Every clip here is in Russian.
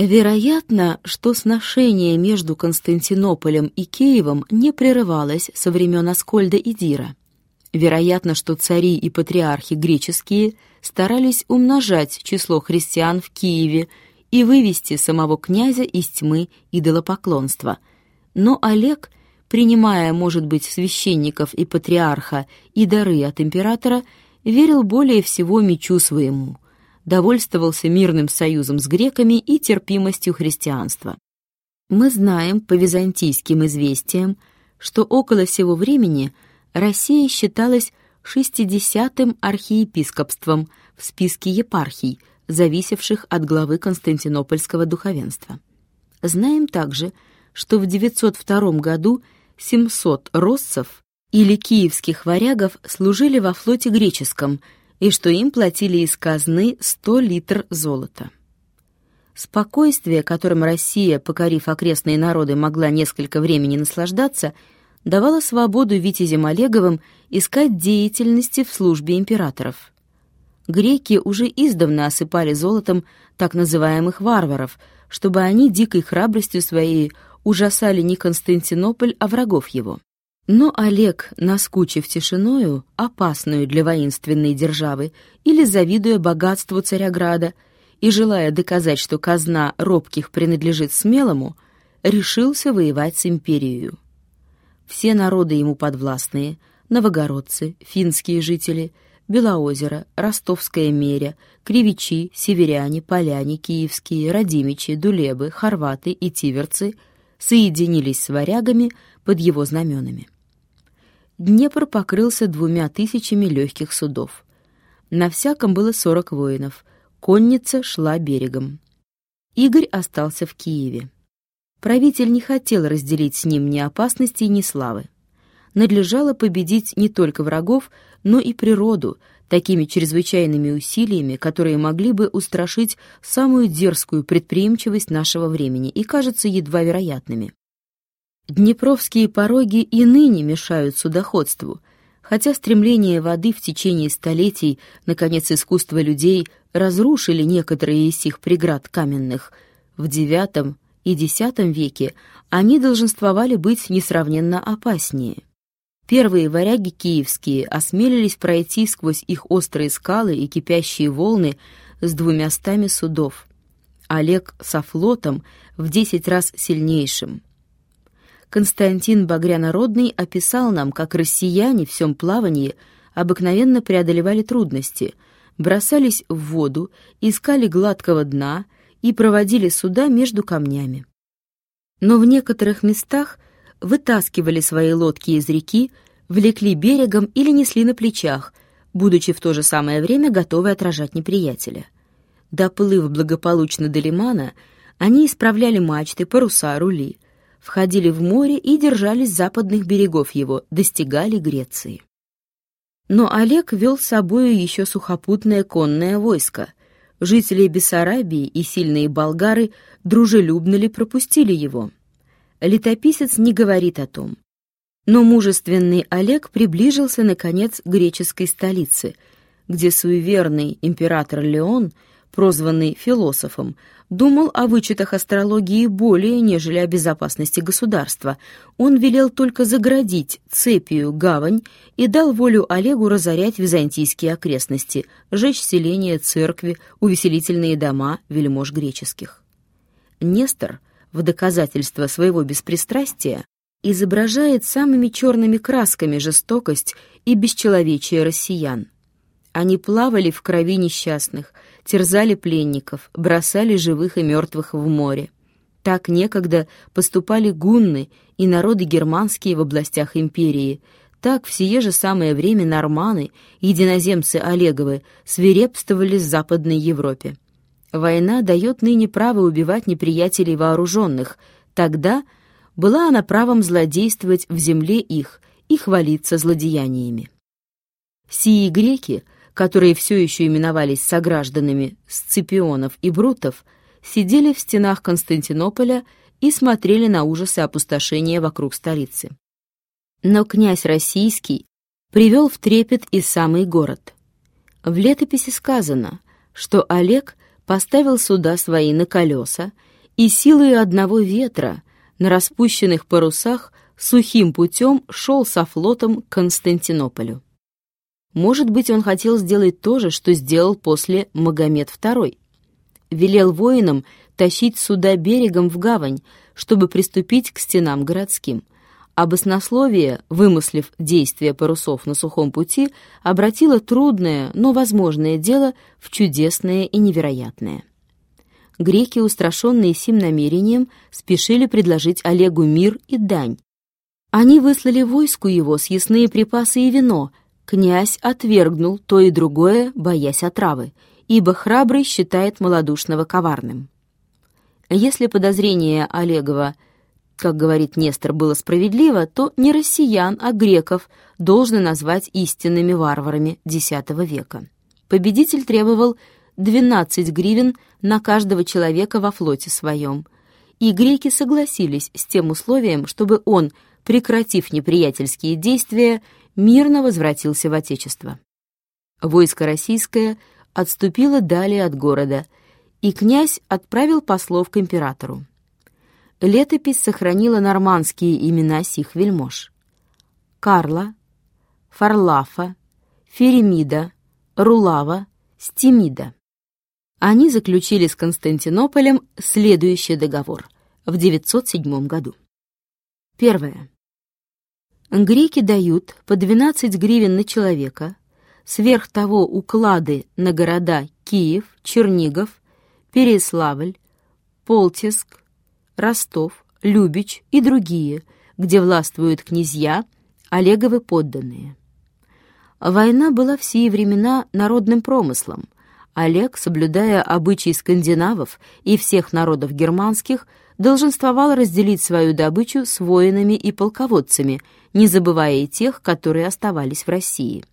Вероятно, что сношение между Константинополем и Киевом не прерывалось со времен Аскольда и Дира. Вероятно, что цари и патриархи греческие старались умножать число христиан в Киеве и вывести самого князя из тьмы идолопоклонства. Но Олег, принимая, может быть, священников и патриарха и дары от императора, верил более всего мечу своему, довольствовался мирным союзом с греками и терпимостью христианства. Мы знаем по византийским известиям, что около сего времени Россия считалась 60-м архиепископством в списке епархий, зависевших от главы Константинопольского духовенства. Знаем также, что в 902 году 700 россов или киевских варягов служили во флоте греческом, и что им платили из казны 100 литров золота. Спокойствие, которым Россия, покорив окрестные народы, могла несколько времени наслаждаться, давало свободу витязям Олеговым искать деятельности в службе императоров. Греки уже издавна осыпали золотом так называемых варваров, чтобы они дикой храбростью своей ужасали не Константинополь, а врагов его. Но Олег, наскучив тишиною, опасную для воинственной державы, или завидуя богатству Царяграда, и желая доказать, что казна робких принадлежит смелому, решился воевать с империей. Все народы ему подвластные — новогородцы, финские жители, Белоозеро, Ростовская меря, кривичи, северяне, поляне, киевские, радимичи, дулебы, хорваты и тиверцы — соединились с варягами под его знаменами. Днепр покрылся 2000 легких судов. На всяком было 40 воинов. Конница шла берегом. Игорь остался в Киеве. Правитель не хотел разделить с ним ни опасности, ни славы. Надлежало победить не только врагов, но и природу, такими чрезвычайными усилиями, которые могли бы устрашить самую дерзкую предприимчивость нашего времени и кажутся едва вероятными. Днепровские пороги и ныне мешают судоходству, хотя стремление воды в течение столетий, наконец, искусство людей разрушили некоторые из сих преград каменных. В IX и X веке они долженствовали быть несравненно опаснее. Первые варяги киевские осмелились пройти сквозь их острые скалы и кипящие волны с 200 судов. Олег со флотом в 10 раз сильнейшим. Константин Багрянародный описал нам, как россияне в всем плавании обыкновенно преодолевали трудности, бросались в воду, искали гладкого дна и проводили суда между камнями. Но в некоторых местах вытаскивали свои лодки из реки, влекли берегом или несли на плечах, будучи в то же самое время готовы отражать неприятеля. Доплыв благополучно до лимана, они исправляли мачты, паруса, рули, входили в море и держались западных берегов его, достигали Греции. Но Олег вел с собою еще сухопутное конное войско. Жители Бессарабии и сильные болгары дружелюбно ли пропустили его? Летописец не говорит о том. Но мужественный Олег приближился, наконец, к греческой столице, где суеверный император Леон, прозванный философом, думал о вычетах астрологии более, нежели о безопасности государства. Он велел только заградить цепью гавань и дал волю Олегу разорять византийские окрестности, жечь селения, церкви, увеселительные дома вельмож греческих. Нестор, в доказательство своего беспристрастия, изображает самыми черными красками жестокость и бесчеловечие россиян. Они плавали в крови несчастных, терзали пленников, бросали живых и мертвых в море. Так некогда поступали гунны и народы германские в областях империи. Так в сие же самое время норманы, единоземцы Олеговы, свирепствовали в Западной Европе. Война дает ныне право убивать неприятелей вооруженных. Тогда была она правом злодействовать в земле их и хвалиться злодеяниями. Сии греки, которые все еще именовались согражданами Сципионов и Брутов, сидели в стенах Константинополя и смотрели на ужасы опустошения вокруг столицы. Но князь российский привел в трепет и самый город. В летописи сказано, что Олег поставил суда свои на колеса и силой одного ветра на распущенных парусах сухим путем шел со флотом к Константинополю. Может быть, он хотел сделать то же, что сделал после Магомед II. Велел воинам тащить суда берегом в гавань, чтобы приступить к стенам городским. А баснословие, вымыслив действия парусов на сухом пути, обратило трудное, но возможное дело в чудесное и невероятное. Греки, устрашенные сим намерением, спешили предложить Олегу мир и дань. Они выслали войску его съестные припасы и вино. Князь отвергнул то и другое, боясь отравы, ибо храбрый считает малодушного коварным. Если подозрение Олегова, как говорит Нестор, было справедливо, то не россиян, а греков должно назвать истинными варварами X века. Победитель требовал 12 гривен на каждого человека во флоте своем, и греки согласились с тем условием, чтобы он, прекратив неприятельские действия, мирно возвратился в Отечество. Войско российское отступило далее от города, и князь отправил послов к императору. Летопись сохранила нормандские имена сих вельмож: Карла, Фарлафа, Феремида, Рулава, Стимида. Они заключили с Константинополем следующий договор в 907 году. Первое. Греки дают по 12 гривен на человека, сверх того уклады на города Киев, Чернигов, Переяславль, Полтиск, Ростов, Любич и другие, где властвуют князья, Олеговы подданные. Война была в сии времена народным промыслом. Олег, соблюдая обычаи скандинавов и всех народов германских, долженствовал разделить свою добычу с воинами и полководцами, не забывая и тех, которые оставались в России.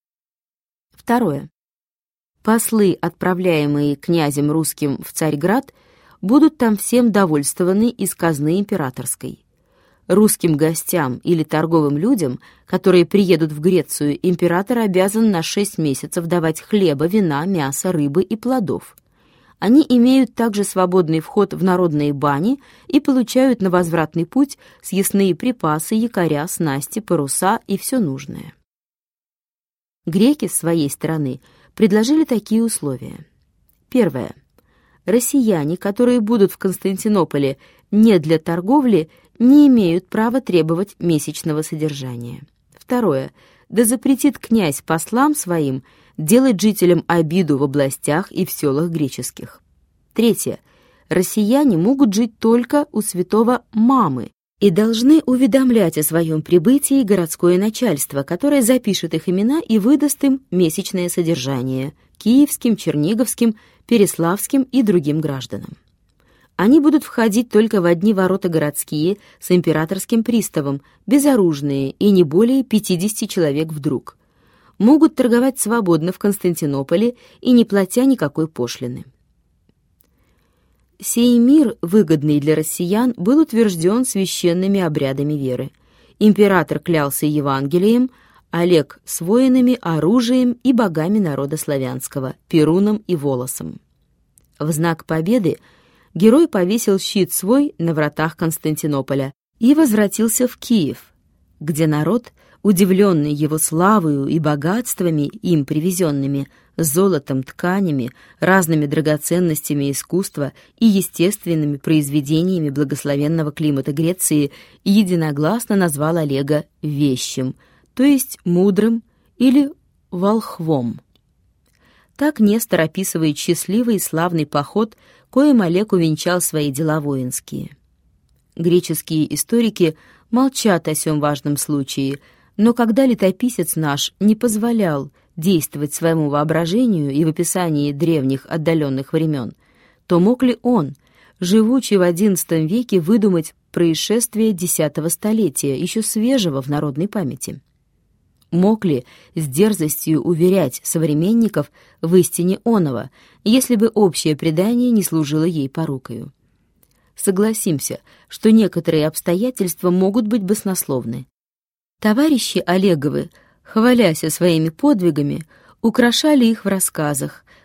Второе. Послы, отправляемые князем русским в Царьград, будут там всем довольствованы из казны императорской. Русским гостям или торговым людям, которые приедут в Грецию, император обязан на 6 месяцев давать хлеба, вина, мяса, рыбы и плодов. Они имеют также свободный вход в народные бани и получают на возвратный путь съестные припасы, якоря, снасти, паруса и все нужное. Греки, с своей стороны, предложили такие условия. Первое. Россияне, которые будут в Константинополе не для торговли, не имеют права требовать месячного содержания. Второе. Да запретит князь послам своим делать жителям обиду в областях и в селах греческих. Третье. Россияне могут жить только у святого Мамы и должны уведомлять о своем прибытии городское начальство, которое запишет их имена и выдаст им месячное содержание киевским, черниговским, переславским и другим гражданам. Они будут входить только в одни ворота городские с императорским приставом, безоружные и не более 50 человек вдруг. Могут торговать свободно в Константинополе и не платя никакой пошлины. Сей мир, выгодный для россиян, был утвержден священными обрядами веры. Император клялся Евангелием, Олег с воинами, оружием и богами народа славянского, Перуном и Волосом. В знак победы герой повесил щит свой на вратах Константинополя и возвратился в Киев, где народ, удивленный его славою и богатствами, им привезенными, золотом, тканями, разными драгоценностями искусства и естественными произведениями благословенного климата Греции, единогласно назвал Олега вещим, то есть мудрым или волхвом. Так Нестор описывает счастливый и славный поход, коим Олег увенчал свои дела воинские. Греческие историки молчат о сём важном случае, но когда летописец наш не позволял действовать своему воображению и в описании древних отдаленных времен, то мог ли он, живучий в XI веке, выдумать происшествие X столетия, еще свежего в народной памяти? Мог ли с дерзостью уверять современников в истине оного, если бы общее предание не служило ей порукою? Согласимся, что некоторые обстоятельства могут быть баснословны. Товарищи Олеговы, хваляся своими подвигами, украшали их в рассказах,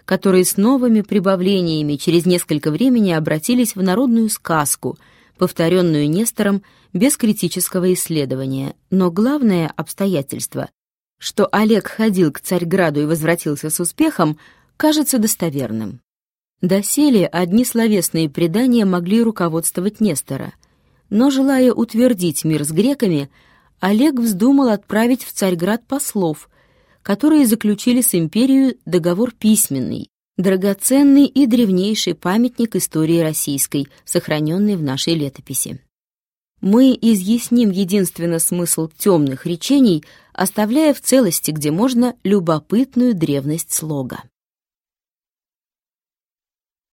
которые с новыми прибавлениями через несколько времени обратились в народную сказку, повторенную Нестором без критического исследования. Но главное обстоятельство, что Олег ходил к Царьграду и возвратился с успехом, кажется достоверным. Доселе одни словесные предания могли руководствовать Нестора, но, желая утвердить мир с греками, Олег вздумал отправить в Царьград послов, которые заключили с империей договор письменный, драгоценный и древнейший памятник истории российской, сохраненный в нашей летописи. Мы изъясним единственно смысл темных речений, оставляя в целости, где можно, любопытную древность слога.